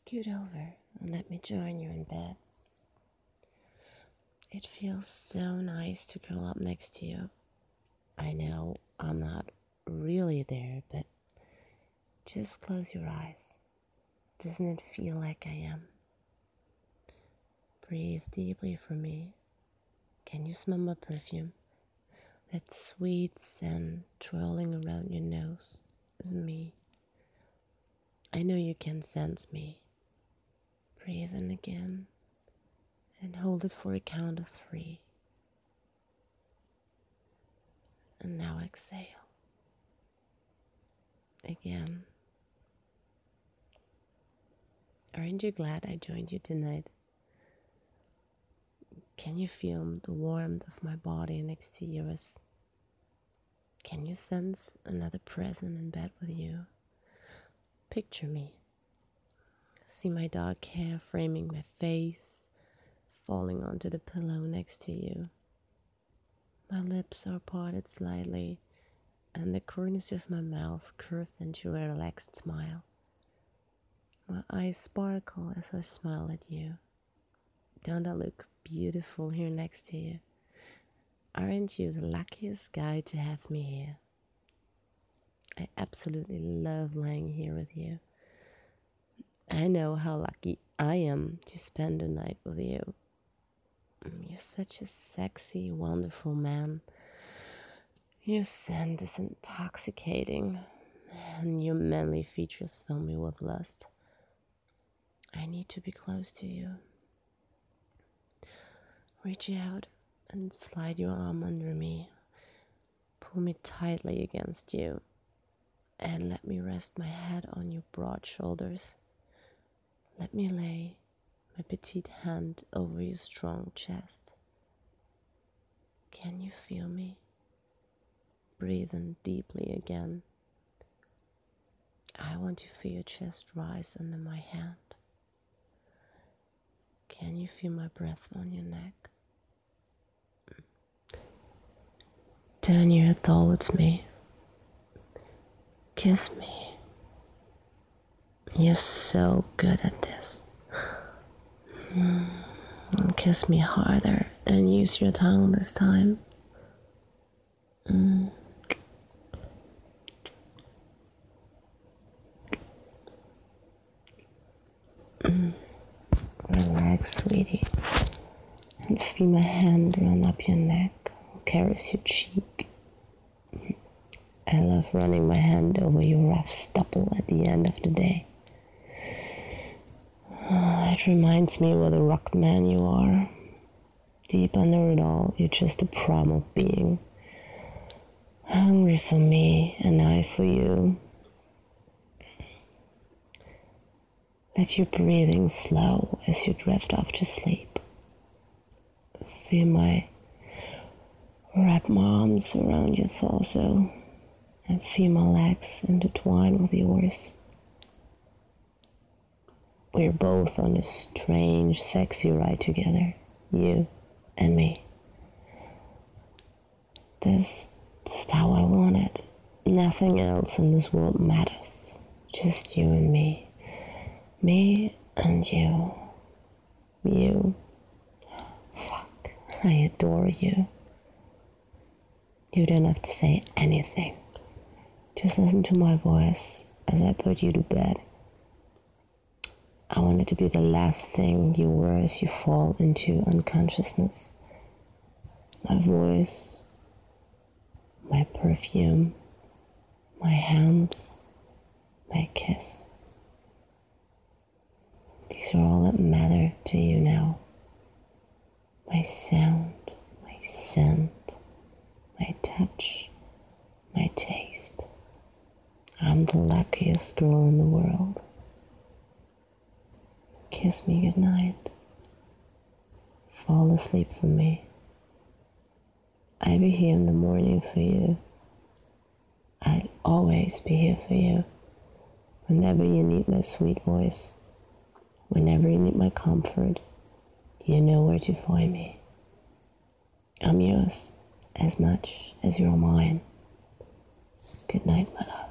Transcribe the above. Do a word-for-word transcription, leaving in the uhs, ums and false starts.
Scoot over and let me join you in bed. It feels so nice to curl up next to you. I know I'm not really there, but just close your eyes. Doesn't it feel like I am? Breathe deeply for me. Can you smell my perfume? That sweet scent twirling around your nose is me. I know you can sense me. Breathe in again and hold it for a count of three. And now exhale. Again. Aren't you glad I joined you tonight? Can you feel the warmth of my body next to yours? Can you sense another present in bed with you? Picture me. See my dark hair framing my face, falling onto the pillow next to you. My lips are parted slightly, and the corners of my mouth curved into a relaxed smile. My eyes sparkle as I smile at you. Don't I look beautiful here next to you? Aren't you the luckiest guy to have me here? I absolutely love lying here with you. I know how lucky I am to spend the night with you. You're such a sexy, wonderful man. Your scent is intoxicating, and your manly features fill me with lust. I need to be close to you. Reach out and slide your arm under me. Pull me tightly against you, and let me rest my head on your broad shoulders. Let me lay my petite hand over your strong chest. Can you feel me? Breathe in deeply again. I want to feel your chest rise under my hand. Can you feel my breath on your neck? Turn your head towards me. Kiss me. You're so good at this. Mm. Kiss me harder and use your tongue this time. Mm. Mm. Relax, sweetie, and feel my hand run up your neck, caress your cheek. I love running my hand over your rough stubble at the end of the day. Oh, it reminds me what a rocked man you are. Deep under it all, you're just a primal being. Hungry for me, and I for you. Let your breathing slow as you drift off to sleep. Feel my wrap my arms around your torso and feel my legs intertwine with yours. We're both on a strange, sexy ride together, you and me. That's just how I want it. Nothing else in this world matters. Just you and me. Me and you. You. Fuck. I adore you. You don't have to say anything. Just listen to my voice as I put you to bed. I want it to be the last thing you were as you fall into unconsciousness. My voice, my perfume, my hands, my kiss. These are all that matter to you now. My sound, my scent, my touch, my taste. I'm the luckiest girl in the world. Kiss me goodnight. Fall asleep for me. I'll be here in the morning for you. I'll always be here for you. Whenever you need my sweet voice, whenever you need my comfort, you know where to find me. I'm yours as much as you're mine. Good night, my love.